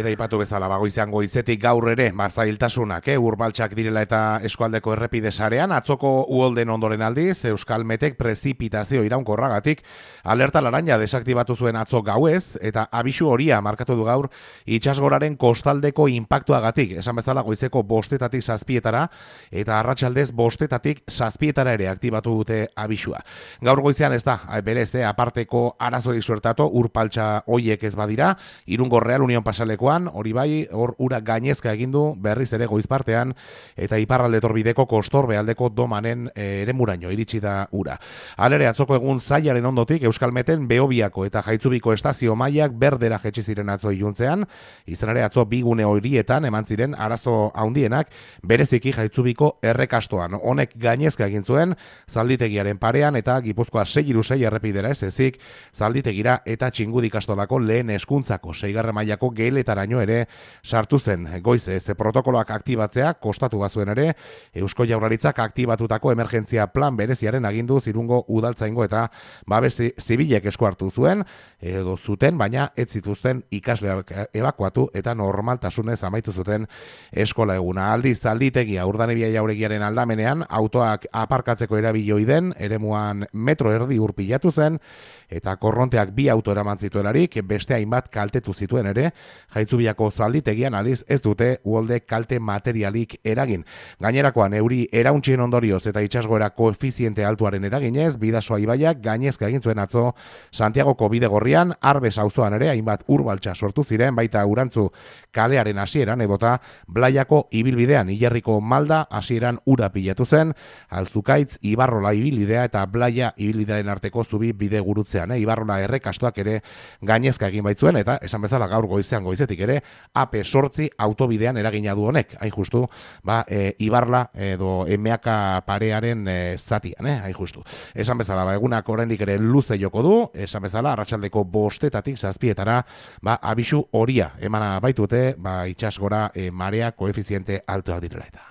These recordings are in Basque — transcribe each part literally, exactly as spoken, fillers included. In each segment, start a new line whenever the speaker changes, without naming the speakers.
Eta ipatu bezala, bagoizean goizetik gaur ere, bazailtasunak, eh, urbaltsak direla eta eskualdeko errepide sarean, atzoko uholden ondoren aldiz, Euskalmetek prezipitazio iraunkorragatik, alerta laranja desaktibatu zuen atzo gauez, eta abisu horia markatu du gaur itsasgoraren kostaldeko inpaktuagatik, esan bezala goizeko bostetatik zazpietara, eta arratsaldez bostetatik zazpietara ere aktibatu dute abisua. Gaur goizean ez da, berez, eh, aparteko arazorik suertatu, urpaltsa hoiek ez badira, Irungo Real Union pasaleko hori bai, hor ura gainezka egin du berriz ere goizpartean eta iparralde torbideko kostorbe aldeko domanen e, eremuraino iritsi da ura. Halere atzoko egun zailaren ondotik Euskalmeten Behobiako eta Jaitzubiko estazio mailak berdera jetzi ziren atzo iluntzean, izan ere atzo bigune horietan eman ziren arazo handienak bereziki Jaitzubiko errekastoan. Honek gainezka egin zuen zalditegiaren parean eta Gipuzkoa sei hiru sei errepidera ez ezik zalditegira eta Txingudi ikastolako lehen hezkuntzako seigarren mailako geletaraino ere sartu zen goize ze protokoloak aktibatzea kostatu bazuen ere Eusko Jaurlaritzak aktibatutako emergentzia plan bereziaren agindu Irungo udaltzaingo eta babes zibilek esku hartu zuen edo zuten, baina ez zituzten ikasleak ebakuatu eta normaltasunez amaitu zuten eskola eguna. Aldiz zalditegia Urdanibia Jauregiaren aldamenean autoak aparkatzeko erabilioi den eremuan metro erdi urpilatu zen eta korronteak bi auto eraman zituelarik, beste hainbat kaltetu zituen ere, Jaitzubiako zalditegian aldiz ez dute uholde kalte materialik eragin. Gainerakoan euri erauntzien ondorioz eta itsasgoera koefiziente altuaren eraginez, Bidasoa ibaiak gainezka egin zuen atzo Santiagoko bidegorrian, Arbes auzoan ere hainbat urbaltsa sortu ziren, baita Urantzu kalearen hasieran edota Blaiako ibilbidean, Ilarriko Malda hasieran ura pilatu zen, Alzukaitz, Ibarrola ibilbidea eta Blaia ibilbidearen arteko zubi bide gurutzean, eh? Ibarrola errekastoak ere gainezka egin baitzuen eta esan bezala gaur goizean goizetik ere A P zortzi autobidean eragina du honek, hain justu, ba, e, Ibarla edo Emeaka parearen e, zatian, eh? hain justu. Esan bezala, ba, egunak oraindik ere luze joko du, esan bezala, arratsaldeko bostetatik zazpietara, ba, abisu horia emana baitute, ba, itsasgora e, marea koefiziente altuak direla eta.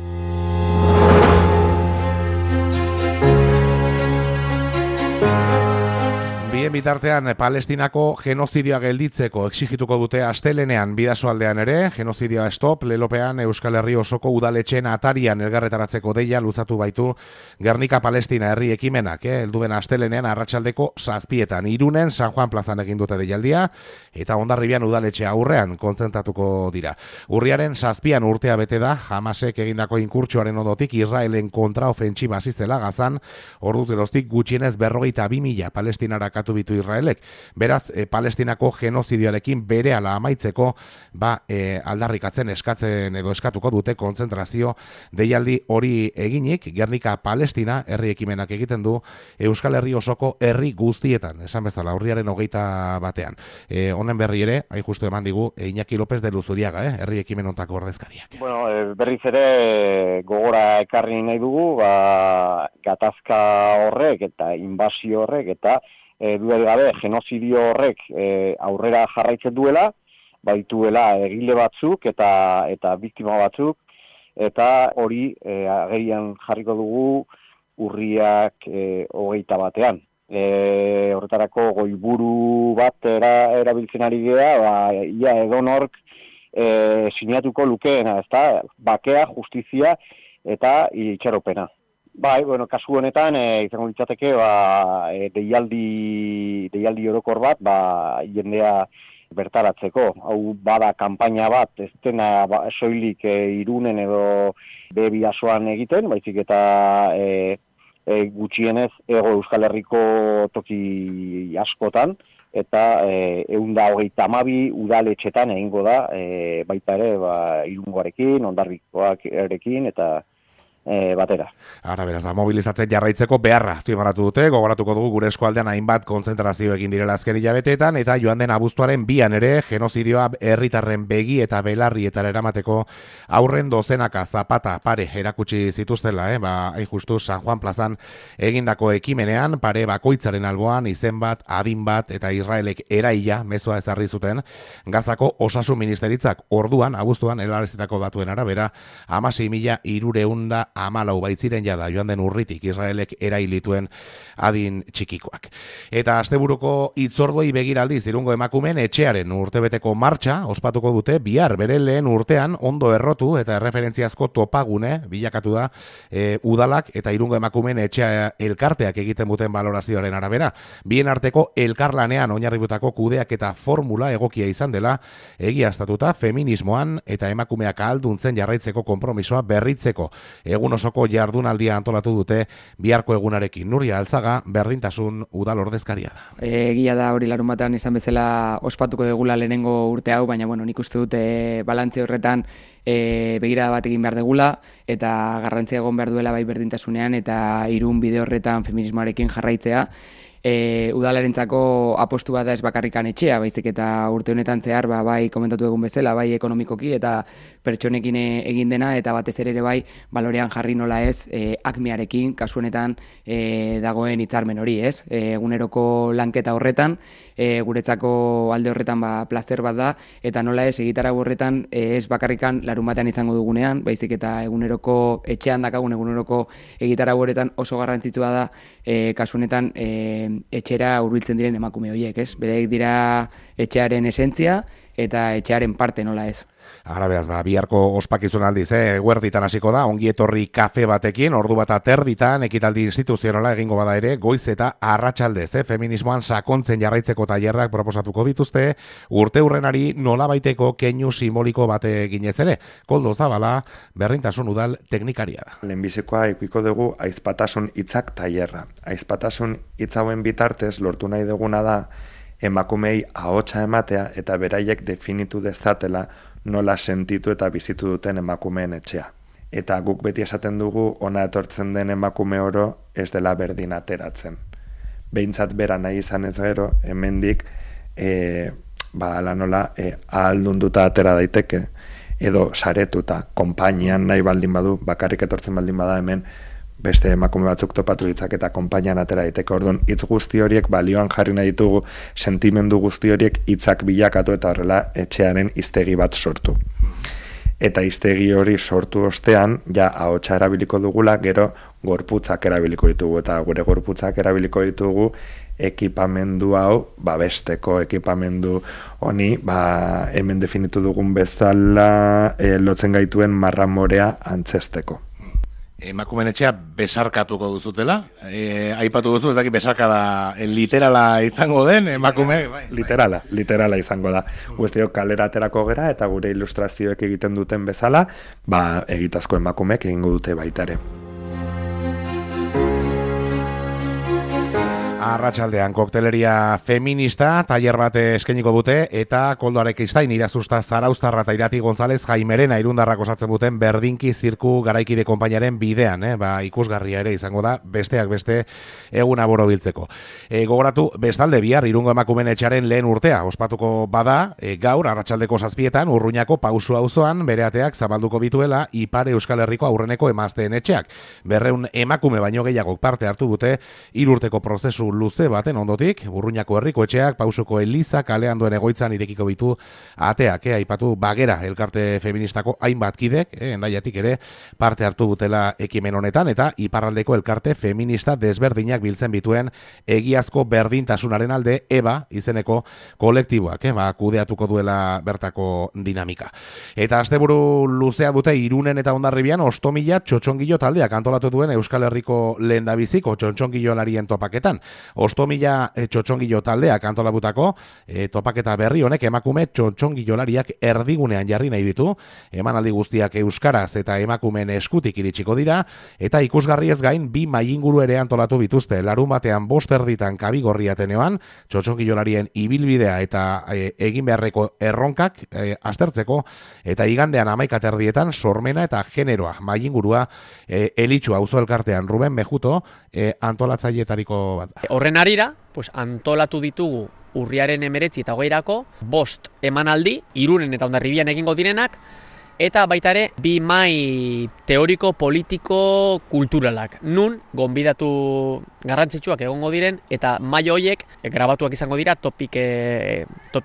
Bien bitartean, Palestinako genozidioa gelditzeko exigituko dute astelenean Bidasoaldean ere, genozidioa stop, lelopean Euskal Herri osoko udaletxeen atarian elgarretaratzeko deia luzatu baitu Gernika Palestina herri ekimenak, eh? Helduen astelenean arratsaldeko zazpietan, Irunen San Juan plazan egin dute deialdia, eta Hondarribian udaletxe aurrean kontzentratuko dira. Urriaren zazpian urtea bete da, Hamasek egindako inkurtsoaren ondotik Israelen kontraofentsiba zizela Gazan, orduz geroztik gutxienez berrogeita bi mila palestinara bitu Israelek. Beraz, e, Palestinako genozidioarekin berehala amaitzeko ba, e, aldarrikatzen eskatzen edo eskatuko dute kontzentrazio deialdi hori eginik, Gernika Palestina herri ekimenak egiten du Euskal Herri osoko herri guztietan, esan bezala, urriaren hogeita batean. E, honen berri ere, hain justu eman digu, e, Iñaki López de Luzuriaga, eh, herri ekimen ontako ordezkariak.
Bueno, e, berriz ere gogora ekarri nahi dugu, ba, gatazka horrek eta inbasio horrek eta E, duel gabe, genozidio horrek e, aurrera jarraitzen duela, baituela egile batzuk eta eta biktima batzuk, eta hori e, agerian jarriko dugu urriak e, hogeita batean. E, horretarako goiburu bat era, erabiltzen ari gea, ba, ia edonork e, sinatuko lukeena, ezta? Bakea, justizia eta itxaropena. Bai, bueno, kasu honetan, e, izango litzateke, ba, e, deialdi, deialdi orokor bat, ba, jendea bertaratzeko. Hau bada kanpaina bat, ez dena ba, soilik e, Irunen edo Bidasoan egiten, baizik eta e, e, gutxienez Ego Euskal Herriko toki askotan, eta e, ehun eta hogeita hamabi udaletxetan egingo da, e, baita ere, ba, Irungoarekin, Hondarrikoak erekin, eta E, batera.
Ara, beraz, ba, mobilizatzen jarraitzeko beharra azpimarratu dute, gogoratuko dugu gure eskualdean hainbat kontzentrazio egin direla azken hilabeteetan, eta joan den abuztuaren bian ere, genozidioa herritarren begi eta belarrietara eramateko aurren dozenaka zapata pare erakutsi zituztela, eh? Ba, hain justu San Juan plazan egindako ekimenean, pare bakoitzaren alboan, izen bat, adin bat, eta Israelek eraila mezua ezarri zuten, Gazako osasun ministeritzak orduan, abuztuan, helarazitako datuen arabera, hamasei mila hirureun hamalau baitziren jada joan den urritik Israelek erailituen adin txikikoak. Eta asteburuko hitzorduei begiraldiz Irungo emakumeen etxearen urtebeteko martxa ospatuko dute bihar bere lehen urtean ondo errotu eta erreferentziazko topagune bilakatu da e, udalak eta Irungo emakumeen etxea elkarteak egiten duten balorazioaren arabera. Bien arteko elkarlanean oinarributako kudeak eta formula egokia izan dela egiaztatuta feminismoan eta emakumeak ahalduntzen jarraitzeko konpromisoa berritzeko egun osoko jardunaldia antolatu dute biharko egunarekin. Nuria Altzaga, berdintasun udal ordezkaria da.
Egia da hori larun batean izan bezala ospatuko degula lehenengo urte hau, baina bueno, nik uste dute balantze horretan e, begirada bat egin behar degula eta garrantzia egon behar duela bai berdintasunean eta Irun bide horretan feminismoarekin jarraitzea. E, udalarentzako apostu bat da ez bakarrikan etxea, baizik eta urte honetan zehar ba, bai komentatu egun bezala, bai ekonomikoki eta pertsonekin egin dena eta batez ere ere bai balorean jarri nola ez e, akmearekin, kasu honetan e, dagoen hitzarmen hori, ez? E, eguneroko lanketa horretan, e, guretzako alde horretan ba, plazer bat da eta nola ez egitarau horretan e, ez bakarrikan larun batean izango dugunean, baizik eta eguneroko etxean dakagun eguneroko egitarau horretan oso garrantzitsua da e, kasu honetan e, etxera hurbiltzen diren emakume horiek, ez? Bereik dira etxearen esentzia eta etxearen parte nola ez.
Ara beraz, ba, biharko ospakizun aldiz, eh? Eguerditan hasiko da, ongi etorri kafe batekin, ordu bat aterditan, ekitaldi instituzionala egingo bada ere, goiz eta arratsaldez, eh? Feminismoan sakontzen jarraitzeko tailerrak proposatuko bituzte, urte hurrenari nola baiteko keinu simboliko bate ginez ere. Koldo Zabala, berdintasun udal teknikaria da.
Lehenbizikoa ikuiko dugu aizpatasun hitzak tailerra. Aizpatasun hitz hauen bitartez lortu nahi duguna da emakumei ahotsa ematea eta beraiek definitu dezatela nola sentitu eta bizitu duten emakumeen etxea. Eta guk beti esaten dugu ona etortzen den emakume oro ez dela berdin ateratzen. Behintzat bera nahi izan ez gero, hemendik e, ba, ala nola e, ahaldunduta atera daiteke edo saretuta, konpainian nahi baldin badu, bakarrik etortzen baldin bada hemen beste emakume batzuk topatu ditzak eta konpainian atera daiteke. Orduan hitz guzti horiek balioan jarri nahi ditugu, sentimendu guzti horiek hitzak bilakatu eta horrela etxearen hiztegi bat sortu. Eta hiztegi hori sortu ostean, ja ahotsa erabiliko dugula, gero gorputzak erabiliko ditugu eta gure gorputzak erabiliko ditugu ekipamendu hau babesteko ekipamendu honi, ba, hemen definitu dugun bezala e, lotzen gaituen marramorea antzesteko.
Emakumeen etxea besarkatuko duzutela, e, aipatu duzu, ez dakit besarkada literala izango den, emakume... Bai,
literala, literala izango da. Guztiok kalera aterako gera eta gure ilustrazioek egiten duten bezala, ba, egitazko emakumeek egingo dute baita ere.
Arratsaldean kokteleria feminista tailer bat eskainiko dute eta Koldo Arekistain, Irazusta Zarauztarra eta Irati González Jaimerena irundarrak osatzen duten berdinki zirku garaikide konpainaren bidean, eh? Ba, ikusgarria ere izango da besteak beste eguna borobiltzeko. E, gogoratu bestalde bihar Irungo emakumeen etxearen lehen urtea ospatuko bada, e, gaur arratsaldeko zazpietan Urruñako Pausu auzoan bere ateak zabalduko bituela Ipar Euskal Herriko aurreneko emazteen etxeak. Berrehun emakume baino gehiagok parte hartu dute hiru urteko prozesu luze baten ondotik, Urruñako herriko etxeak Pausuko Eliza kalean duen egoitzan irekiko bitu ateak, eh, aipatu Bagera elkarte feministako hainbat kidek, eh, endaiatik ere parte hartu dutela ekimen honetan eta iparraldeko elkarte feminista desberdinak biltzen bituen egiazko berdintasunaren alde EBA izeneko kolektiboak, eh, ba, kudeatuko duela bertako dinamika. Eta asteburu luzea dute Irunen eta Hondarribian Ostomila txotxongilo taldeak antolatu duen Euskal Herriko lehendabiziko txotxongilolarien topaketan. Ostomila e, txotxongilo taldeak antolabutako e, topaketa berri honek emakume txotxongilolariak erdigunean jarri nahi ditu, emanaldi guztiak euskaraz eta emakumeen eskutik iritsiko dira, eta ikusgarri ez gain bi mailinguru ere antolatu bituzte, larun batean bost erditan Kabigorri Ateneoan, txotxongilolarien ibilbidea eta e, egin beharreko erronkak e, aztertzeko, eta igandean hamaika erdietan sormena eta generoa mailingurua e, elitxu auzo elkartean Ruben Mejuto e, antolatzaileetariko bat.
Horren arira, pues, antolatu ditugu urriaren emeretzi eta hogeirako, bost emanaldi, Irunen eta Hondarribian egingo direnak, eta baita ere bi mai teoriko, politiko, kulturalak. Nun, gonbidatu garrantzitsuak egongo diren, eta mai horiek grabatuak izango dira topik, topik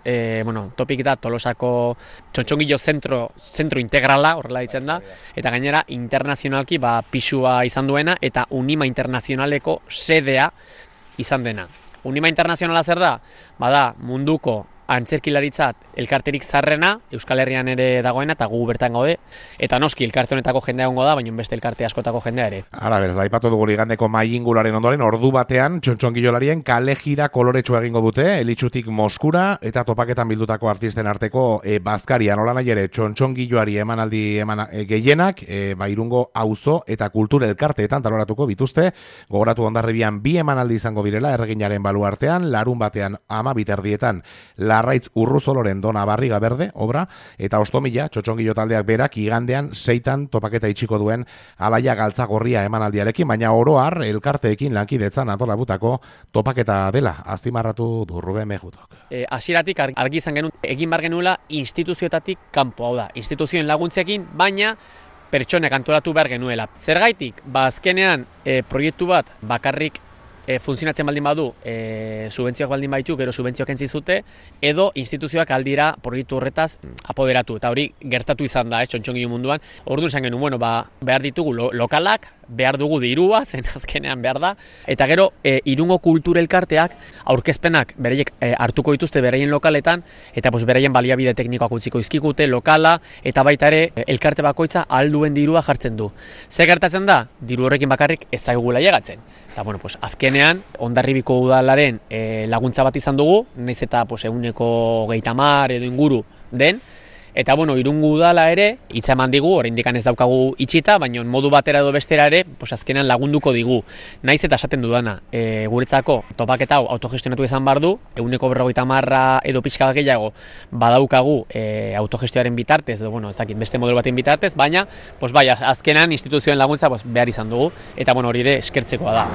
e, bueno, topik da Tolosako txotxongilo zentro, zentro integrala, horrela ditzen da, eta gainera internazionalki ba, pisua izan duena, eta Unima Internazionaleko sedea izan dena. Unima Internazionala zer da? Bada munduko antzerkilaritzat elkarterik zarrena, Euskal Herrian ere dagoena, eta gu bertan gaude, eta noski elkarte honetako jendea egongo da, baina beste elkarte askotako jendea ere.
Ara, beraz, aipatu dugu igandeko mai inguraren ondoren, ordu batean, txontxongilolarien kale jira koloretsu egingo dute, Elitsutik Moskura, eta topaketan bildutako artisten arteko e, bazkaria, nola nahi ere, txontxongiloari emanaldi eman, e, gehienak, e, ba, Irungo auzo eta kultura elkarteetan taloratuko bituzte, gogoratu Hondarribian bi emanaldi izango direla, erreginaren baluartean, larun batean ama biterdietan, Larraitz Urruzoloren Dona Barriga Berde, obra, eta Ostomila, txotxongilo taldeak berak, igandean seitan topaketa itxiko duen Alaia Galtzagorria emanaldiarekin, baina oro har elkarteekin lankidetzan antolabutako topaketa dela, aztimarratu du Ruben Mejutok.
E, hasieratik argi izan genuen, egin bar genuela instituzioetatik kanpo, hau da, instituzioen laguntzekin, baina pertsonek antolatu behar genuela. Zergaitik, ba azkenean e, proiektu bat bakarrik E, funtzionatzen baldin badu, e, subentzioak baldin baitu, gero subentzioak entzizute, edo instituzioak aldira proiektu horretaz apoderatu. Eta hori gertatu izan da, eh, txontxongilo munduan. Orduan esan genuen, bueno, ba, behar ditugu lo, lokalak, behar dugu dirua, zen azkenean behar da. Eta gero, e, Irungo kultura elkarteak, aurkezpenak bereiek e, hartuko dituzte beraien lokaletan, eta pues, beraien baliabide teknikoak utziko izkikute, lokala, eta baita ere, elkarte bakoitza alduen dirua jartzen du. Zer gertatzen da? Diru horrekin bakarrik ez zaigula llegatzen. Eta, bueno, pues, azkenean, Hondarribiko udalaren e, laguntza bat izan dugu, naiz eta pues, eguneko geita mar edo inguru den, eta, bueno, Irungo udala ere, hitza eman digu, oraindik ez daukagu itxita, baina modu batera edo bestera ere, pues, azkenean lagunduko digu. Naiz eta esaten dudana, e, guretzako topaketa hau autogestionatu izan behar du, eguneko berrogeita marra edo pixka gehiago badaukagu e, autogestioaren bitartez, edo, bueno, ez dakit, beste modelo baten bitartez, baina, pues, bai, azkenean instituzioen laguntza pues, behar izan dugu, eta, bueno, hori ere eskertzekoa da.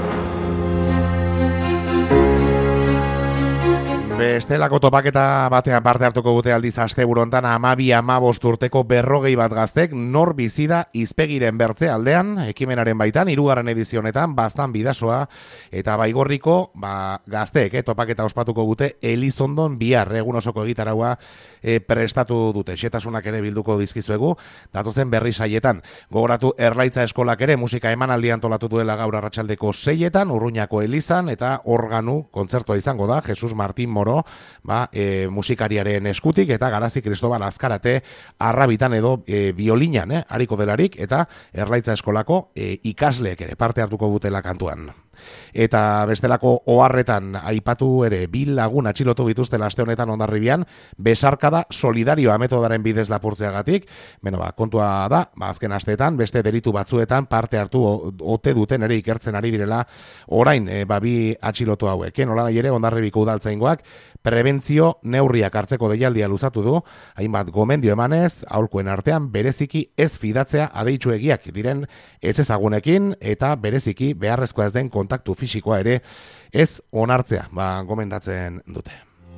Bestelako topaketa batean parte hartuko dute aldiz asteburu hontan hamabi hamabost urteko berrogei bat gaztek nor bizida izpegiren bertze aldean, ekimenaren baitan, hirugarren edizionetan, Baztan Bidasoa eta Baigorriko ba, gazteek, eh, topaketa ospatuko dute Elizondon bihar, egun osoko egitaraua eh, prestatu dute. Xetasunak ere bilduko dizkizuegu, datozen berri saietan. Gogoratu Erlaitza eskolak ere musika emanaldi antolatu duela gaur arratsaldeko seietan, Urruñako Elizan eta organu kontzertua izango da, Jesus Martin Moro Ba, e, musikariaren eskutik eta Garazi Cristobal Azkarate arrabitan edo e, biolinan, eh, hariko delarik eta Erlaitza eskolako e, ikasleek ere parte hartuko dutela kantuan. Eta bestelako oharretan aipatu ere bi lagun atxilotu bituztela aste honetan Hondarribian besarkada solidarioa metodaren bidez lapurtzeagatik. Beno, ba, kontua da, ba, azken asteetan beste delitu batzuetan parte hartu ote duten ere ikertzen ari direla orain e, ba, bi atxilotu hauek. Nolanahi ere Hondarribiko udaltzaingoak prebentzio neurriak hartzeko deialdia luzatu du, hainbat gomendio emanez, aholkuen artean bereziki ez fidatzea adeitsuegiak diren ez ezagunekin eta bereziki beharrezkoa ez den kontaktu fisikoa ere ez onartzea, ba, gomendatzen dute.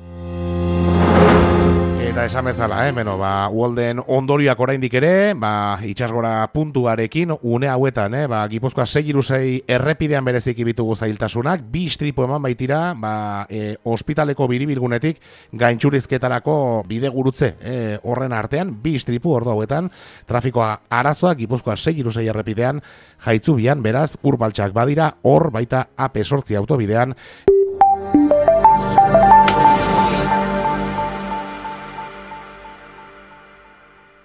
Eta esan bezala, eh, beno, ba, uolden ondorioak oraindik ere, ba, itsasgora puntuarekin, une hauetan, eh, ba, Gipuzkoa sei hiru sei errepidean bereziki bitugu zailtasunak, bi istripu eman baitira, ba, e, ospitaleko biribilgunetik gaintxurizketarako bide gurutze, eh, horren artean, bi istripu ordu hauetan, trafikoa arazoa Gipuzkoa sei hiru sei errepidean, Jaitzubian, beraz, Urbaltxak badira, hor baita A P zortzi autobidean,